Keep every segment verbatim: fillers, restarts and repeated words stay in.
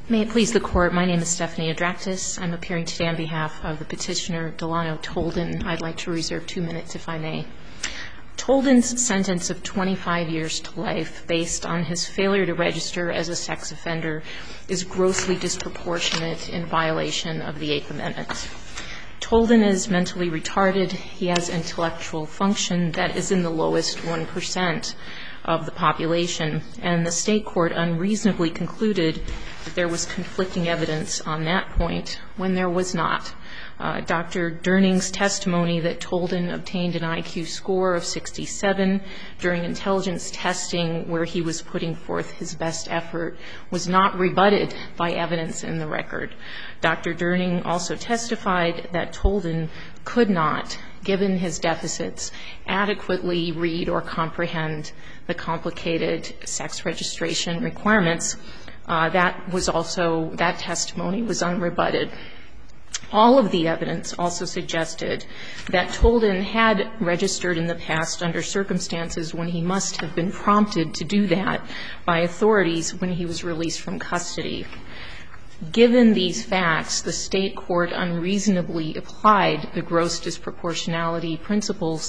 May it please the Court, my name is Stephanie Adraktis. I'm appearing today on behalf of the petitioner Delano Tolden. I'd like to reserve two minutes, if I may. Tolden's sentence of twenty-five years to life, based on his failure to register as a sex offender, is grossly disproportionate in violation of the Eighth Amendment. Tolden is mentally retarded. He has intellectual function that is in the lowest one percent of the population, and the state court unreasonably concluded that there was conflicting evidence on that point when there was not. Uh, Doctor Durning's testimony that Tolden obtained an I Q score of sixty-seven during intelligence testing where he was putting forth his best effort was not rebutted by evidence in the record. Doctor Durning also testified that Tolden could not, given his deficits, adequately read or comprehend the complicated sex registration requirements. Uh, that was also, that testimony was unrebutted. All of the evidence also suggested that Tolden had registered in the past under circumstances when he must have been prompted to do that by authorities when he was released from custody. Given these facts, the state court unreasonably applied the gross disproportionality principles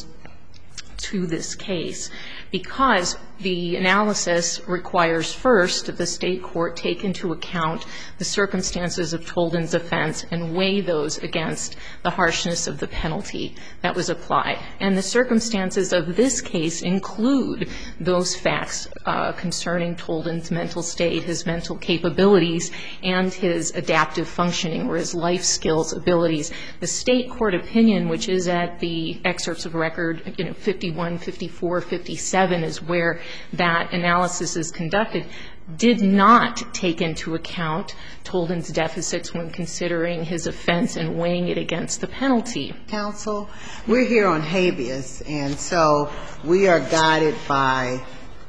to this case because the analysis requires first that the state court take into account the circumstances of Tolden's offense and weigh those against the harshness of the penalty that was applied. And the circumstances of this case include those facts uh, concerning Tolden's mental state, his mental capabilities, and his adaptive functioning or his life skills abilities. The state court opinion, which is at the excerpts of record, you know, fifty-one, fifty-four, fifty-seven, is where that analysis is conducted, did not take into account Tolden's deficits when considering his offense and weighing it against the penalty. Counsel, we're here on habeas, and so we are guided by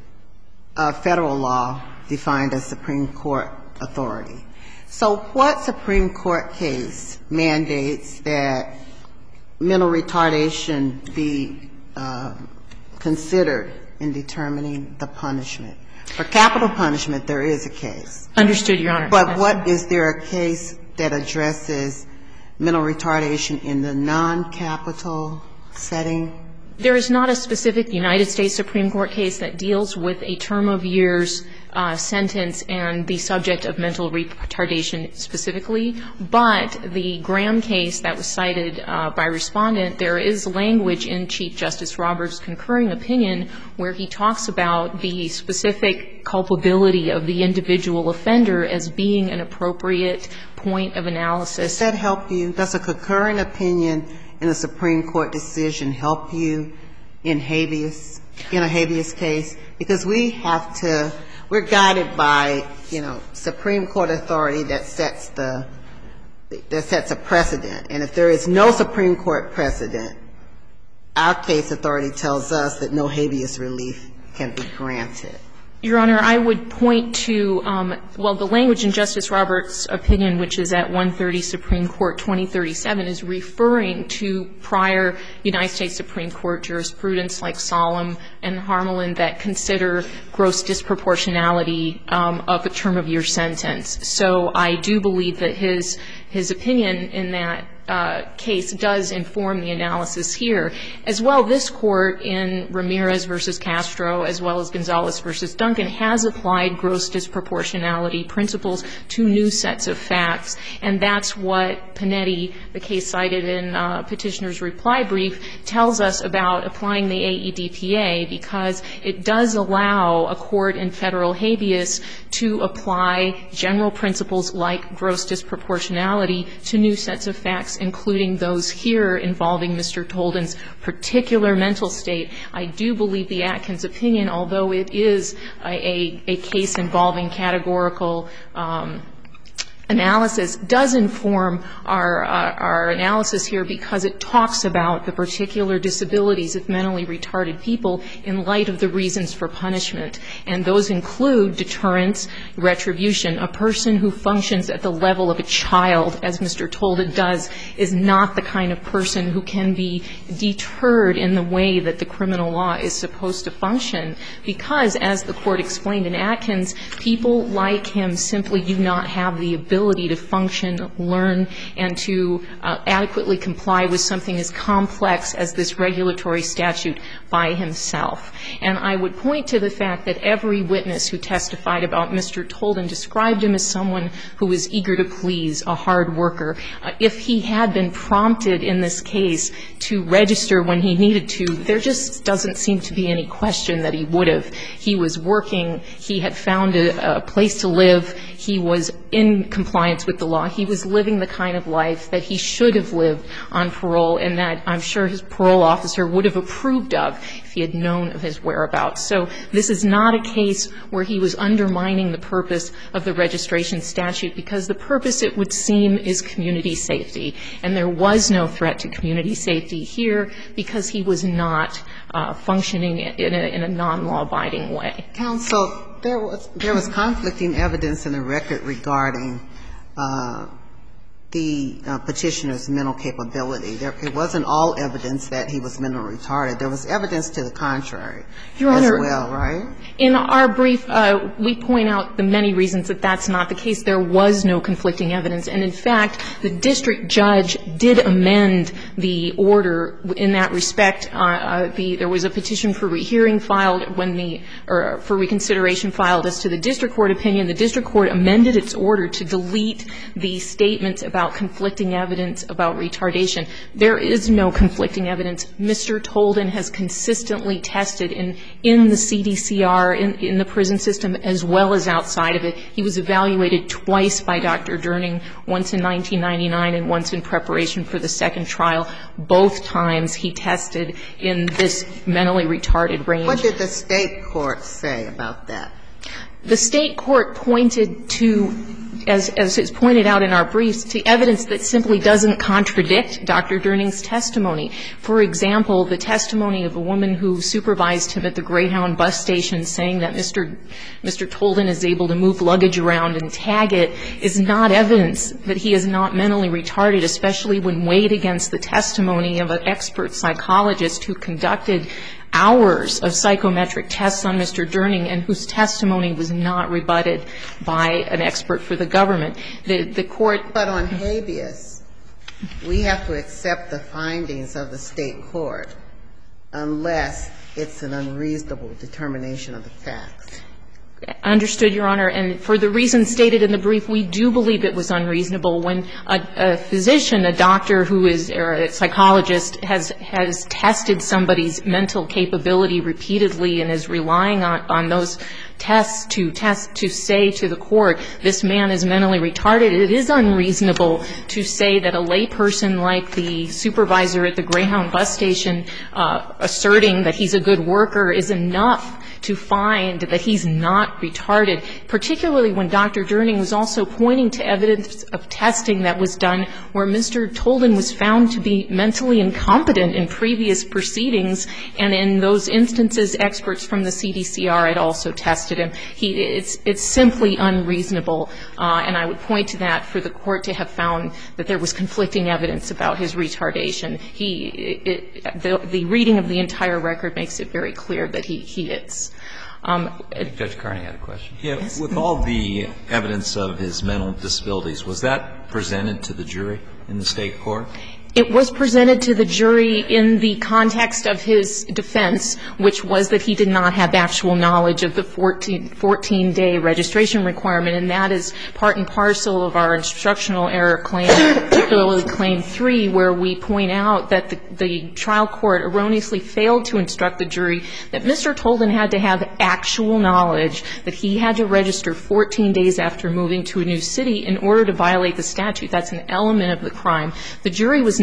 a federal law defined as Supreme Court authority. So what Supreme Court case mandates that mental retardation be uh, considered in determining the punishment? For capital punishment, there is a case. Understood, Your Honor. But what, is there a case that addresses mental retardation in the non-capital setting? There is not a specific United States Supreme Court case that deals with a term of years uh, sentence and the subject of mental retardation specifically, but the Graham case that was cited uh, by Respondent, there is language in Chief Justice Roberts' concurring opinion where he talks about the specific culpability of the individual offender as being an appropriate point of analysis. Does that help you? Does a concurring opinion in a Supreme Court decision help you in habeas, in a habeas case? Because we have to, we're guided by, you know, Supreme Court authority that sets the, that sets a precedent. And if there is no Supreme Court precedent, our case authority tells us that no habeas relief can be granted. Your Honor, I would point to, um, well, the language in Justice Roberts' opinion, which is at one thirty Supreme Court twenty thirty-seven, is referring to prior United States Supreme Court jurisprudence like Solemn and Harmelin that consider gross disproportionality um, of a term of year sentence. So I do believe that his his opinion in that Uh, case does inform the analysis here. As well, this Court in Ramirez versus Castro, as well as Gonzalez versus Duncan, has applied gross disproportionality principles to new sets of facts, and that's what Panetti, the case cited in uh, Petitioner's reply brief, tells us about applying the A E D P A, because it does allow a court in federal habeas to apply general principles like gross disproportionality to new sets of facts, including those here involving Mister Tolden's particular mental state. I do believe the Atkins opinion, although it is a, a, a case involving categorical um, analysis does inform our, uh, our analysis here because it talks about the particular disabilities of mentally retarded people in light of the reasons for punishment. And those include deterrence, retribution. A person who functions at the level of a child, as Mister Tolden does, is not the kind of person who can be deterred in the way that the criminal law is supposed to function because, as the Court explained in Atkins, people like him simply do not have the ability to function, learn, and to uh, adequately comply with something as complex as this regulatory statute by himself. And I would point to the fact that every witness who testified about Mister Tolden described him as someone who was eager to please, a hard worker. Uh, if he had been prompted in this case to register when he needed to, there just doesn't seem to be any question that he would have. He was working. He had found a, a place to live. He was in compliance with the law. He was living the kind of life that he should have lived on parole and that I'm sure his parole officer would have approved of if he had known of his whereabouts. So this is not a case where he was undermining the purpose of the registration statute because the purpose, it would seem, is community safety. And there was no threat to community safety here because he was not uh, functioning in a, in a non-law-abiding way. Counsel, there was there was conflicting evidence in the record regarding uh, the uh, petitioner's mental capability. There, it wasn't all evidence that he was mentally retarded. There was evidence to the contrary Your Honor, as well, right? In our brief, uh, we point out the many reasons that that's not the case. There was no conflicting evidence. And, in fact, the district judge did amend the order in that respect. Uh, uh, the, there was a petition for rehearing filed when the or for reconsideration filed as to the district court opinion. The district court amended its order to delete the statements about about conflicting evidence about retardation. There is no conflicting evidence. Mister Tolden has consistently tested in, in the C D C R, in, in the prison system, as well as outside of it. He was evaluated twice by Doctor Durning, once in nineteen ninety-nine and once in preparation for the second trial. Both times he tested in this mentally retarded range. What did the state court say about that? The state court pointed to, as, as is pointed out in our briefs, to evidence that simply doesn't contradict Doctor Durning's testimony. For example, the testimony of a woman who supervised him at the Greyhound bus station saying that Mister Mister Tolden is able to move luggage around and tag it is not evidence that he is not mentally retarded, especially when weighed against the testimony of an expert psychologist who conducted hours of psychometric tests on Mister Durning and whose testimony was not rebutted by an expert for the government. The, the court — But on habeas, we have to accept the findings of the state court unless it's an unreasonable determination of the facts. Understood, Your Honor. And for the reasons stated in the brief, we do believe it was unreasonable when a, a physician, a doctor who is, or a psychologist, has, has tested somebody's mental capability repeatedly and is relying on, on those tests to test, to say to the court, this man is mentally retarded. It is unreasonable to say that a layperson like the supervisor at the Greyhound bus station uh, asserting that he's a good worker is enough to find that he's not retarded, particularly when Doctor Durning was also pointing to evidence of testing that was done where Mister Tolden was found to be mentally incompetent in previous proceedings, and in those instances, experts from the C D C R had also tested him. He, it's, it's simply unreasonable, uh, and I would point to that for the court to have found that there was conflicting evidence about his retardation. He, it, the, the reading of the entire record makes it very clear that he, he is. Um, I think Judge Carney had a question. Yeah, with all the evidence of his mental disabilities, was that presented to the jury in the state court? It was presented to the jury in the context of his defense, which was that he did not have actual knowledge of the fourteen-day registration requirement, and that is part and parcel of our instructional error claim, particularly Claim three, where we point out that the, the trial court erroneously failed to instruct the jury that Mister Tolden had to have actual knowledge that he had to register fourteen days after moving to a new city in order to violate the statute. That's an element of the crime. The jury was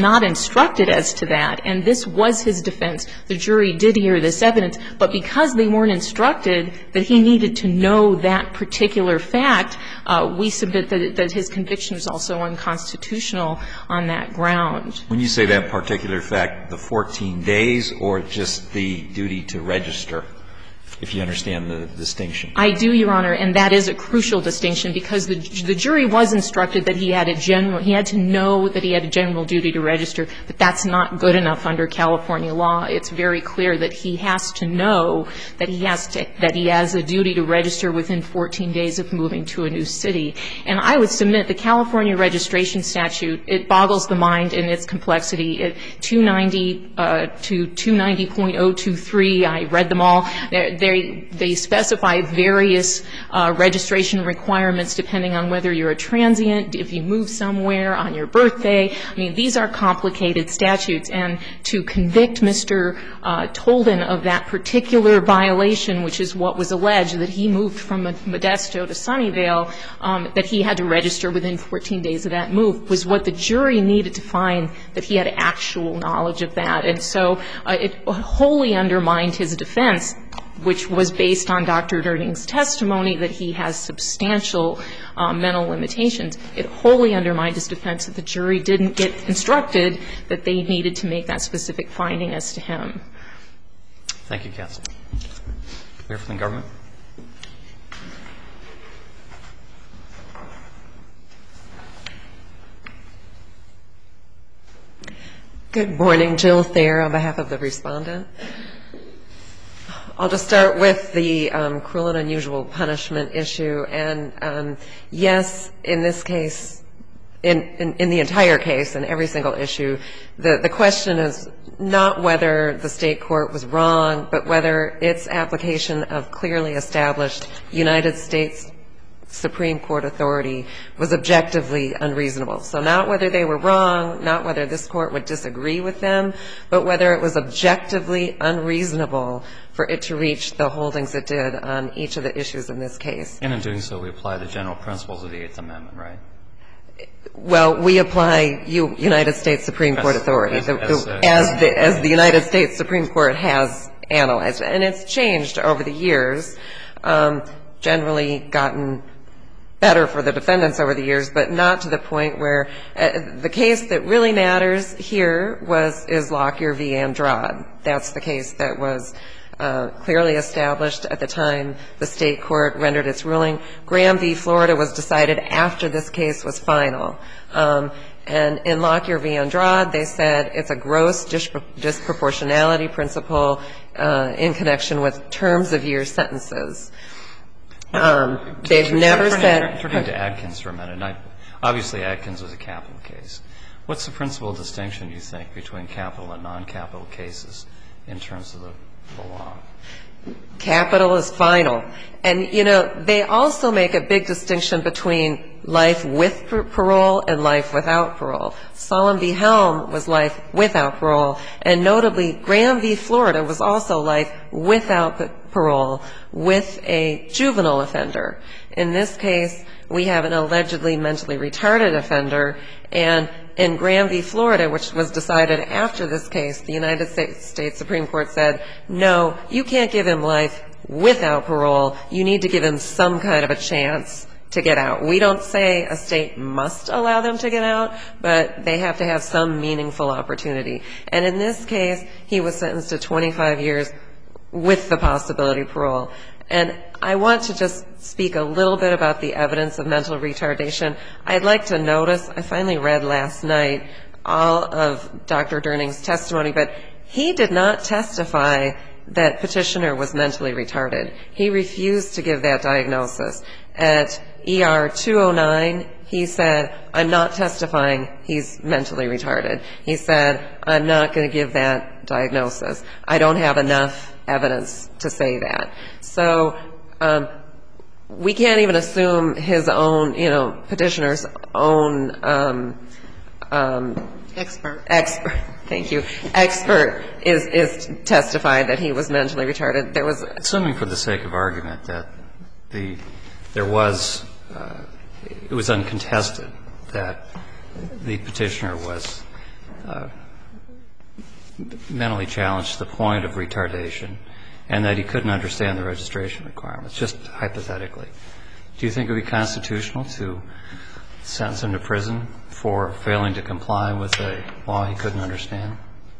not instructed as to that, and this was his defense. The jury did hear this evidence, but because they weren't instructed that he needed to know that particular fact, uh, we submit that, that his conviction is also unconstitutional on that ground. When you say that particular fact, the fourteen days or just the duty to register, if you understand the distinction? I do, Your Honor, and that is a crucial distinction because the, the jury was instructed that he had a general, he had to know that he had a general duty to register, but that's not good enough under California law. It's very clear that he has to know that he has to, that he has a duty to register within fourteen days of moving to a new city. And I would submit the California registration statute, it boggles the mind in its complexity. It, two ninety uh, to two ninety point oh two three, I read them all. They're, They, they specify various uh, registration requirements depending on whether you're a transient, if you move somewhere on your birthday. I mean, these are complicated statutes. And to convict Mister Uh, Tolden of that particular violation, which is what was alleged, that he moved from Modesto to Sunnyvale, um, that he had to register within fourteen days of that move, was what the jury needed to find that he had actual knowledge of that. And so uh, it wholly undermined his defense, which was based on Doctor Durning's testimony that he has substantial uh, mental limitations. It wholly undermined his defense that the jury didn't get instructed that they needed to make that specific finding as to him. Thank you, counsel. Hear from the government. Good morning. Jill Thayer on behalf of the respondent. I'll just start with the um, cruel and unusual punishment issue. And um, yes, in this case, in, in, in the entire case, in every single issue, the, the question is not whether the state court was wrong, but whether its application of clearly established United States Supreme Court authority was objectively unreasonable. So not whether they were wrong, not whether this court would disagree with them, but whether it was objectively unreasonable for it to reach the holdings it did on each of the issues in this case. And in doing so, we apply the general principles of the Eighth Amendment, right? Well, we apply U- United States Supreme Court authority as, the, as, the, uh, as, the, as the United States Supreme Court has analyzed it. And it's changed over the years, um, generally gotten better for the defendants over the years, but not to the point where uh, the case that really matters here was is Lockyer v. Andrade. That's the case that was uh, clearly established at the time the state court rendered its ruling. Graham v. Florida was decided after this case was final. Um, and in Lockyer v. Andrade, they said it's a gross dispro- disproportionality principle uh, in connection with terms of year sentences. Um, they've never turning, said. Turning to Adkins for a minute. I, obviously, Adkins was a capital case. What's the principal distinction, you think, between capital and non-capital cases in terms of the, the law? Capital is final. And, you know, they also make a big distinction between life with par- parole and life without parole. Solem v. Helm was life without parole. And notably, Graham v. Florida was also life without p- parole with a juvenile offender. In this case, we have an allegedly mentally retarded offender. And in Graham v. Florida, which was decided after this case, the United States Supreme Court said, no, you can't give him life without parole. You need to give him some kind of a chance to get out. We don't say a state must allow them to get out, but they have to have some meaningful opportunity. And in this case, he was sentenced to twenty-five years with the possibility of parole. And I want to just speak a little bit about the evidence of mental retardation. I'd like to notice, I finally read last night all of Doctor Durning's testimony, but he did not testify that Petitioner was mentally retarded. He refused to give that diagnosis. At E R two oh nine, he said, I'm not testifying he's mentally retarded. He said, I'm not going to give that diagnosis. I don't have enough evidence to say that. So um, we can't even assume his own, you know, Petitioner's own um, um, expert. Expert. Thank you. Expert is is testified that he was mentally retarded. There was assuming for the sake of argument that the there was uh, it was uncontested that the Petitioner was uh, mentally challenged to the point of retardation and that he couldn't understand the registration requirements, just hypothetically, do you think it would be constitutional to sentence him to prison for failing to comply with a law he couldn't understand?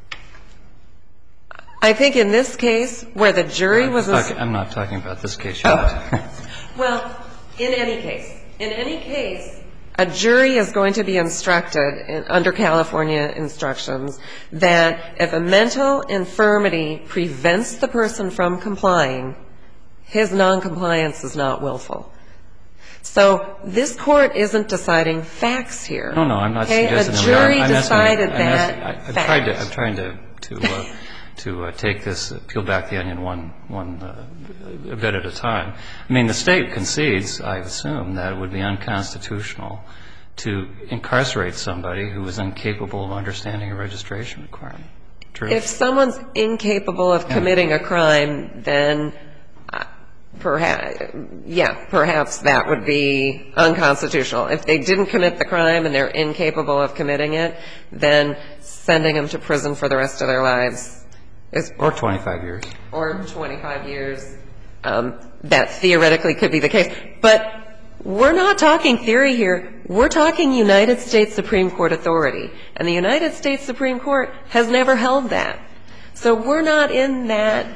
I think in this case, where the jury was... I'm, talking, I'm not talking about this case yet. Oh. Well, in any case, in any case, a jury is going to be instructed in, under California instructions that if a mental infirmity prevents the person from complying, his noncompliance is not willful. So this Court isn't deciding facts here. No, no, I'm not okay? suggesting a jury I'm, I'm decided asking, that I'm, asking, I'm, fact. trying to, I'm trying to to, uh, to uh, take this, uh, peel back the onion one one uh, a bit at a time. I mean, the State concedes, I assume, that it would be unconstitutional to incarcerate somebody who is incapable of understanding a registration requirement. True? If someone's incapable of committing a crime, then uh, perhaps, yeah, perhaps that would be unconstitutional. If they didn't commit the crime and they're incapable of committing it, then sending them to prison for the rest of their lives is... Or twenty-five years. Or twenty-five years. Um, that theoretically could be the case. But we're not talking theory here. We're talking United States Supreme Court authority. And the United States Supreme Court has never held that. So we're not in that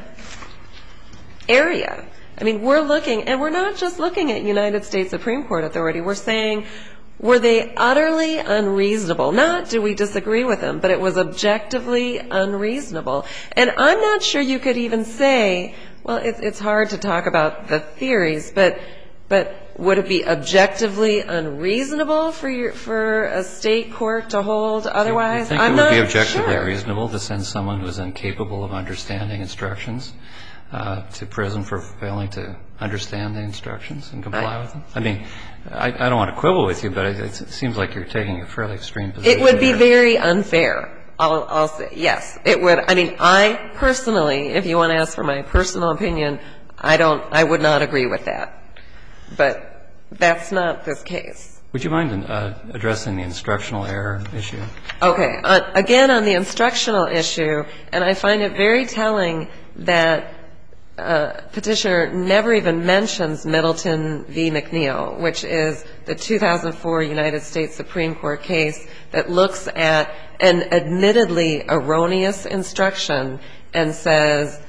area. I mean, we're looking, and we're not just looking at United States Supreme Court authority. We're saying, were they utterly unreasonable? Not do we disagree with them, but it was objectively unreasonable. And I'm not sure you could even say, well, it, it's hard to talk about the theories, but but would it be objectively unreasonable for your, for a state court to hold otherwise? Do you think I'm it would not be objectively sure. reasonable to send someone who is incapable of understanding instructions uh, to prison for failing to understand the instructions and comply I, with them? I mean, I, I don't want to quibble with you, but it, it seems like you're taking a fairly extreme position. It would be here. very unfair. I'll, I'll say, yes, it would. I mean, I personally, if you want to ask for my personal opinion, I don't, I would not agree with that. But that's not this case. Would you mind uh, addressing the instructional error issue? Okay. Uh, again, on the instructional issue, and I find it very telling that uh, Petitioner never even mentions Middleton v. McNeil, which is the two thousand four United States Supreme Court case that looks at an admittedly erroneous instruction and says,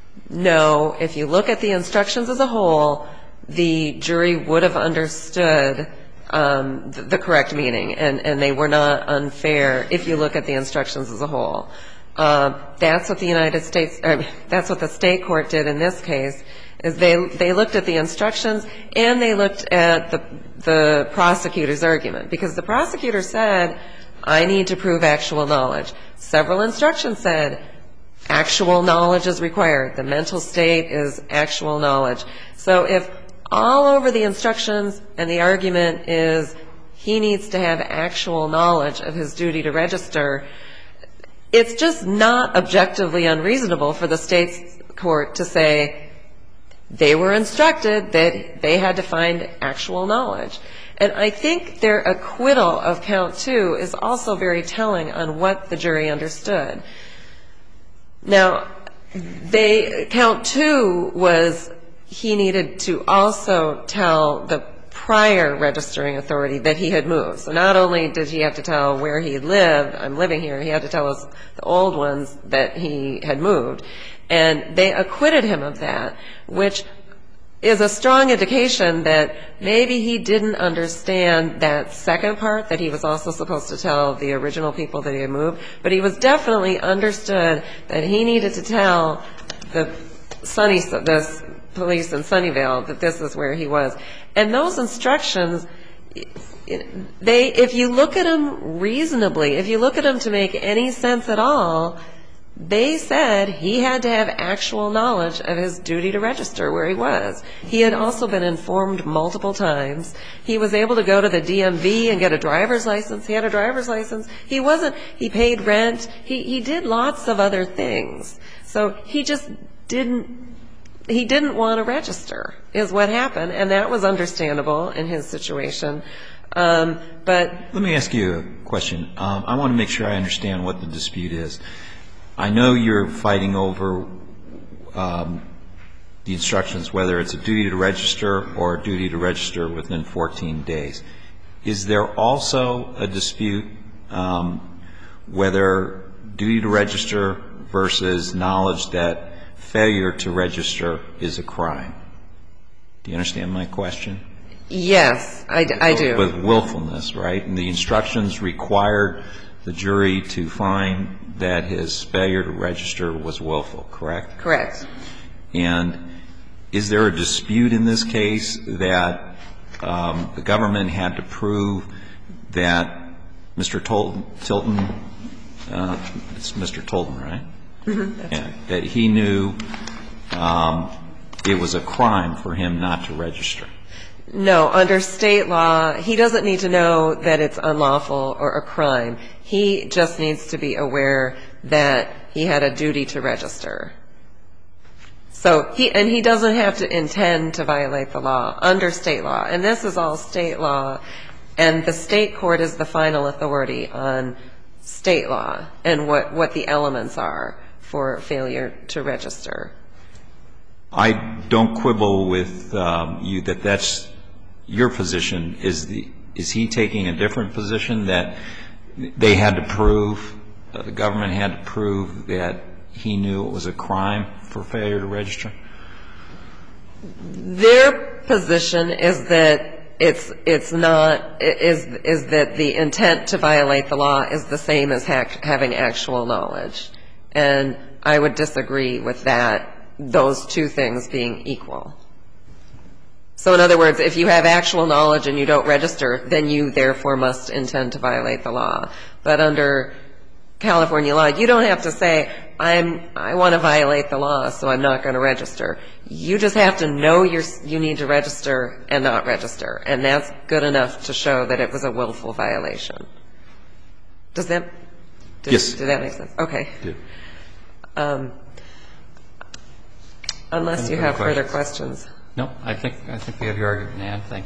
no, if you look at the instructions as a whole, the jury would have understood um, the, the correct meaning, and, and they were not unfair if you look at the instructions as a whole. Uh, that's what the United States, or that's what the state court did in this case, is they they looked at the instructions and they looked at the the prosecutor's argument, because the prosecutor said, I need to prove actual knowledge. Several instructions said, actual knowledge is required. The mental state is actual knowledge. So if all over the instructions and the argument is he needs to have actual knowledge of his duty to register, it's just not objectively unreasonable for the state's court to say they were instructed that they had to find actual knowledge. And I think their acquittal of count two is also very telling on what the jury understood. Now, they, count two was he needed to also tell the prior registering authority that he had moved. So not only did he have to tell where he lived, I'm living here, he had to tell us the old ones that he had moved. And they acquitted him of that, which is a strong indication that maybe he didn't understand that second part, that he was also supposed to tell the original people that he had moved, but he was definitely understood that he needed to tell the Sunny, the police in Sunnyvale that this is where he was. And those instructions, they, if you look at them reasonably, if you look at them to make any sense at all, they said he had to have actual knowledge of his duty to register where he was. He had also been informed multiple times. He was able to go to the D M V and get a driver's license. He had a driver's license. He wasn't, he paid rent. He, he did lots of other things. So he just didn't he didn't want to register, is what happened, and that was understandable in his situation. Um, but let me ask you a question. Um, I want to make sure I understand what the dispute is. I know you're fighting over um, the instructions, whether it's a duty to register or a duty to register within fourteen days. Is there also a dispute um, whether duty to register versus knowledge that failure to register is a crime? Do you understand my question? Yes, I, I do. With willfulness, right? And the instructions required the jury to find that his failure to register was willful, correct? Correct. And is there a dispute in this case that um, the government had to prove that Mister Tol- Tilton, uh, it's Mister Tolton, right? Mm-hmm. Yeah, that he knew um, it was a crime for him not to register? No, under state law, he doesn't need to know that it's unlawful or a crime. He just needs to be aware that he had a duty to register. So he, and he doesn't have to intend to violate the law under state law. And this is all state law, and the state court is the final authority on state law and what, what the elements are for failure to register. I don't quibble with um, you that that's your position. Is the is he taking a different position that they had to prove, uh, the government had to prove that he knew it was a crime for failure to register? Their position is that it's it's not is is that the intent to violate the law is the same as ha- having actual knowledge, and I would disagree with that. Those two things being equal. So in other words, if you have actual knowledge and you don't register, then you therefore must intend to violate the law. But under California law, you don't have to say, I'm, I want to violate the law, so I'm not going to register. You just have to know you're, you need to register and not register. And that's good enough to show that it was a willful violation. Does that, did, yes. Did that make sense? Okay. Yeah. Um, unless you have further questions. No, I think I think we have your argument, Ann. Thank you.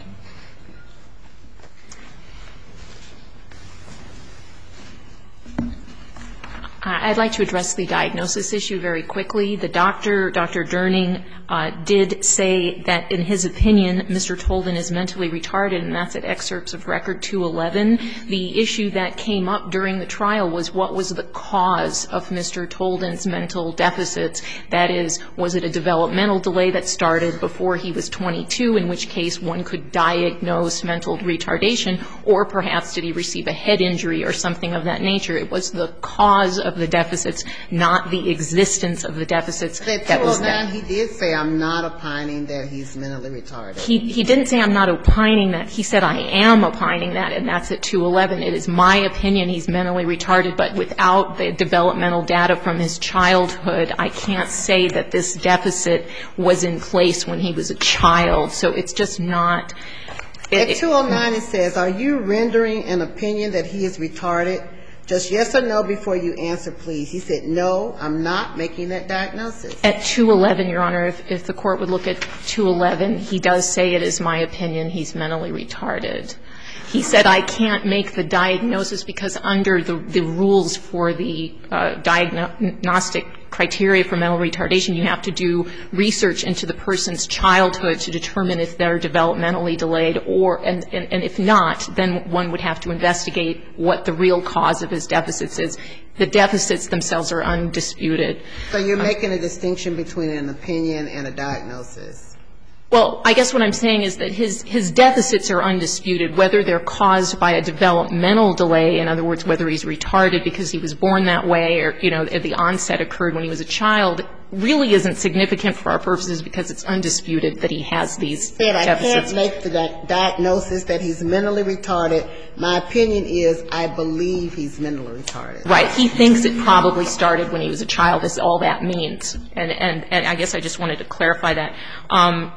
I'd like to address the diagnosis issue very quickly. The doctor, Doctor Durning, uh, did say that, in his opinion, Mister Tolden is mentally retarded, and that's at excerpts of Record two eleven. The issue that came up during the trial was what was the cause of Mister Tolden's mental deficits. That is, was it a developmental delay that started before he was twenty-two, in which case one could diagnose mental retardation, or perhaps did he receive a head injury or something of that nature? It was the cause of the deficits, not the existence of the deficits. That was that. He did say, I'm not opining that he's mentally retarded. He, he didn't say I'm not opining that. He said I am opining that, and that's at two eleven. It is my opinion he's mentally retarded, but without the developmental data from his childhood, I can't say that this deficit was in place when he was a child. So it's just not. It, at two oh nine it says, are you rendering an opinion that he is retarded? Just yes or no before you answer, please. He said, no, I'm not making that diagnosis. At two eleven, Your Honor, if, if the Court would look at two eleven, he does say it is my opinion he's mentally retarded. He said I can't make the diagnosis because under the, the rules for the uh, diagnostic criteria for mental retardation, you have to do research into the person's childhood to determine if they're developmentally delayed, or and, and, and if not, then one would have to investigate what the real cause of his deficits is. The deficits themselves are undisputed. So you're making a distinction between an opinion and a diagnosis. Well, I guess what I'm saying is that his, his deficits are undisputed. Whether they're caused by a developmental delay, in other words, whether he's retarded because he was born that way or, you know, the onset occurred when he was a child, really isn't significant for our purposes because it's undisputed that he has these said, deficits. I can't make the di- diagnosis that he's mentally retarded. My opinion is I believe he's mentally retarded. Right. He thinks it probably started when he was a child is all that means. And, and, and I guess I just wanted to clarify that. Um,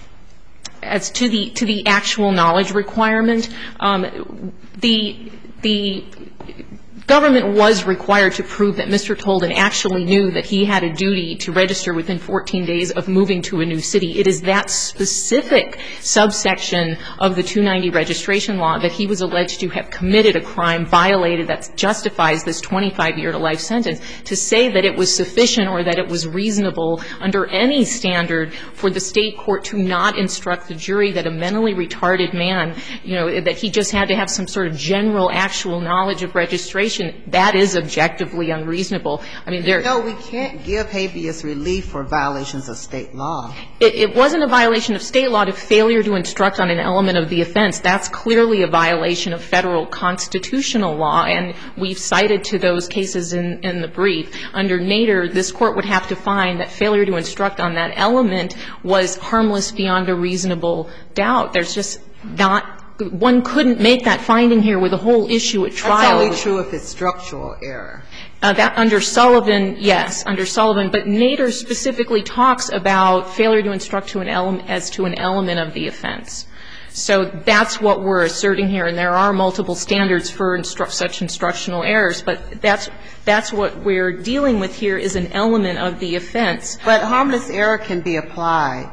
As to the to the actual knowledge requirement, um, the the government was required to prove that Mister Tolden actually knew that he had a duty to register within fourteen days of moving to a new city. It is that specific subsection of the two ninety registration law that he was alleged to have committed a crime, violated, that justifies this twenty-five year to life sentence. To say that it was sufficient or that it was reasonable under any standard for the state court to not instruct the jury that a mentally retarded man, you know, that he just had to have some sort of general actual knowledge of registration, that is objectively unreasonable. I mean, there. No, we can't give habeas relief for violations of state law. It, it wasn't a violation of state law to failure to instruct on an element of the offense. That's clearly a violation of federal constitutional law, and we've cited to those cases in, in the brief. Under Nader, this court would have to find that failure to instruct on that element was harmless beyond a reasonable doubt. There's just not. One couldn't make that finding here with a whole issue at trial. That's only true if it's structural error. Uh, that under Sullivan, yes, under Sullivan. But Nader specifically talks about failure to instruct to an element, as to an element of the offense. So that's what we're asserting here. And there are multiple standards for instru- such instructional errors. But that's, that's what we're dealing with here is an element of the offense. But harmless error can be applied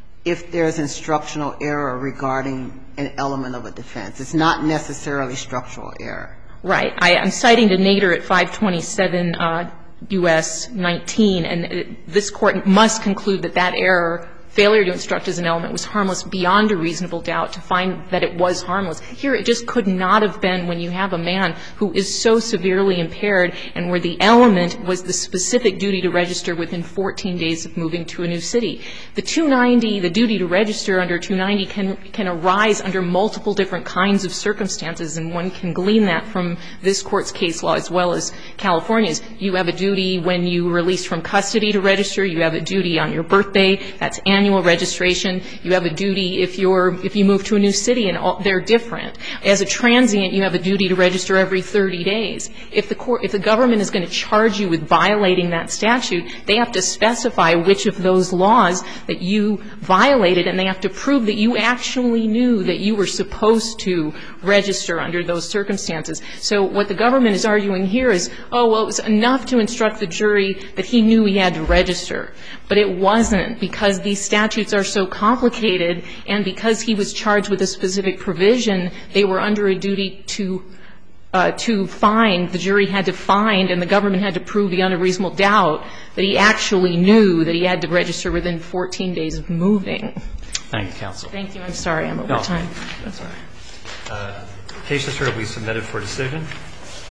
if there's instructional error regarding an element of a defense. It's not necessarily structural error. Right. I, I'm citing to Nader at five twenty-seven uh, U S nineteen, and it, this Court must conclude that that error, failure to instruct as an element, was harmless beyond a reasonable doubt to find that it was harmless. Here, it just could not have been when you have a man who is so severely impaired and where the element was the specific duty to register within fourteen days of moving to a new city. The two ninety, the duty to register under two ninety can, can arise under multiple different kinds of circumstances, and one can glean that from this Court's case law as well as California's. You have a duty when you release from custody to register. You have a duty on your birthday. That's annual registration. You have a duty if you're, if you move to a new city, and all, they're different. As a transient, you have a duty to register every thirty days. If the court, if the government is going to charge you with violating that statute, they have to specify which of those laws that you violated, and they have to prove that you actually knew that you were supposed to register under those circumstances. So what the government is arguing here is, oh, well, it was enough to instruct the jury that he knew he had to register. But it wasn't, because these statutes are so complicated, and because he was charged with a specific provision, they were under a duty to uh, to find, the jury had to find, and the government had to prove beyond a reasonable doubt that he actually knew that he had to register within fourteen days of moving. Thank you, counsel. Thank you. I'm sorry I'm over No, time. that's all right. Uh, the case is heard. We submitted for decision.